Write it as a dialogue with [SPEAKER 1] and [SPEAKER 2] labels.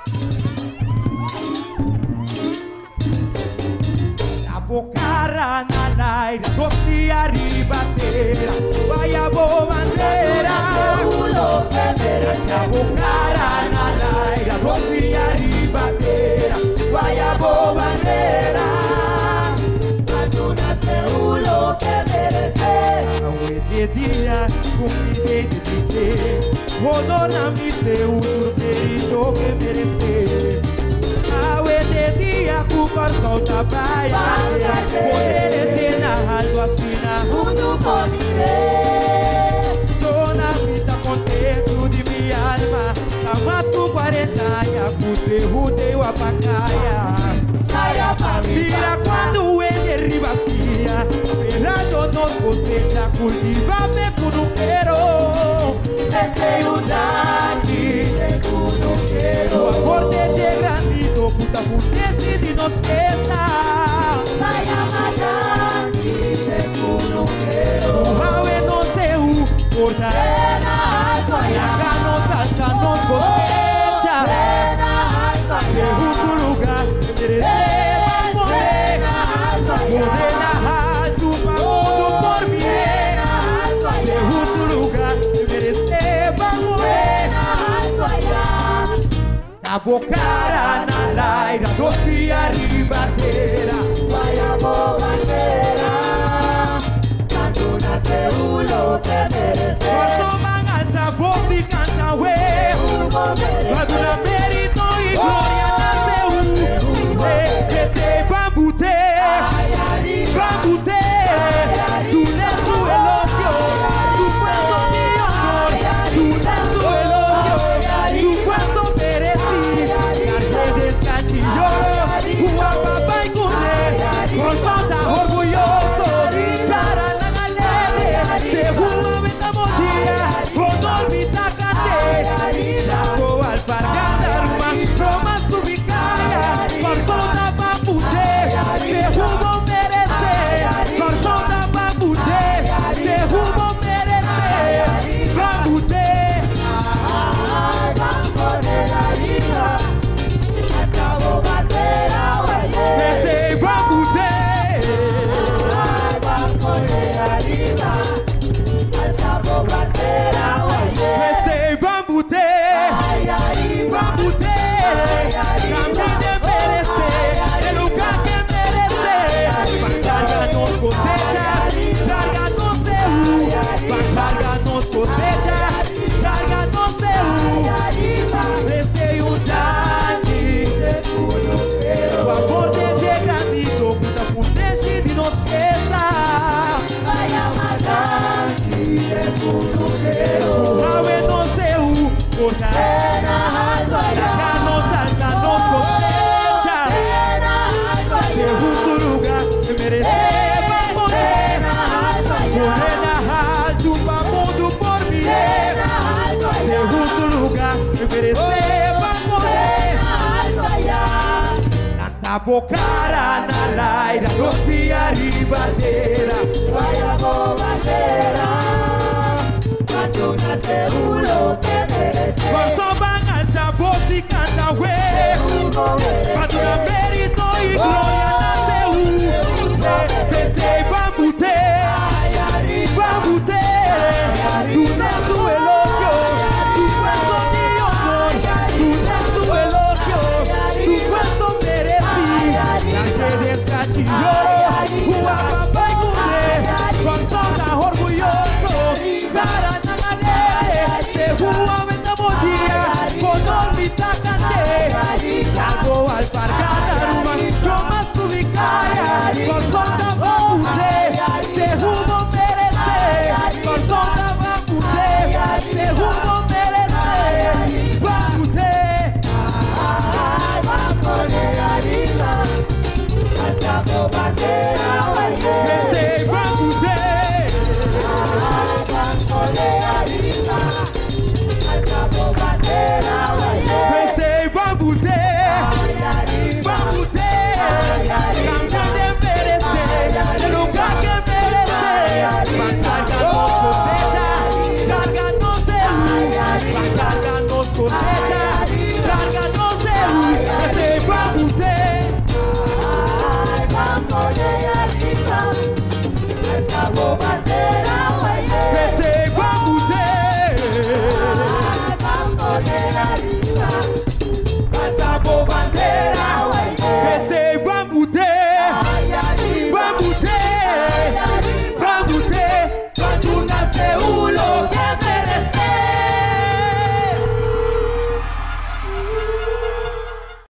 [SPEAKER 1] Bocara na laira, doce arribateira, vai a boa bandeira. A bocara na laira, doce arribateira, vai a boa bandeira.
[SPEAKER 2] Quando nasceu o louco é merecer.
[SPEAKER 1] Aue de dia, comida de viver, rodou na missa, o turperito que merecer. Aue de dia, culpa solta baia, poder ter na algo assina.
[SPEAKER 2] Mundo por
[SPEAKER 1] Tô na vida contento de minha alma, tá mais com 40 anos, por erro deu a pacaia. Mira quando ele arriba pia, esperando nos cosecha, cultiva me curuquero.
[SPEAKER 2] Desejo daqui, de curuquero.
[SPEAKER 1] O amor de granito, puta fundese de nos pesa.
[SPEAKER 2] Vai a daqui, de curuquero.
[SPEAKER 1] O Raue no seu, porta. Yaga nos alza, nos cosecha. Segundo lugar, merecer morrer. Morena alto, pagudo por mim. Segundo lugar, merecer morrer. A bocara na laira, doce arribateira,
[SPEAKER 2] Vai a boa bandeira. Quando nasceu o louco é merecer.
[SPEAKER 1] Forçou mangalça, voz e canta ué. Quando na mérito e glória nasceu, receba bute, bambute, tu és o elogio, su puesto de honor, tu és o elogio, su puesto mereci, carne descantillo, uma papai correr, con solta orgulhoso, para na galera, segura me da modia, honor me da cadeira, vou alpargata, uma proma subicaia, persona papute, seguro merecer, persona papute, seguro merecer, papute. Ese papute. Ese bambute, bambute, camine merece, el lugar que merece. Carga-nos cosecha, carga-nos seu, carga-nos cosecha, carga-nos seu. Receio daqui, o amor de granito, puta fundese de nos queda.
[SPEAKER 2] Vai a
[SPEAKER 1] O Raue no seu, porta. Yaga nos alza, nos cosecha. Segundo lugar, merecer vai morrer. Morena alto, mundo por mim. Segundo lugar, merecer vai morrer. Tanta bocara na laira, doce arribateira.
[SPEAKER 2] Vai a boa bandeira. Quando nasceu o louco é merecer.
[SPEAKER 1] Só bangalça, voz e canta ué.
[SPEAKER 2] Seguro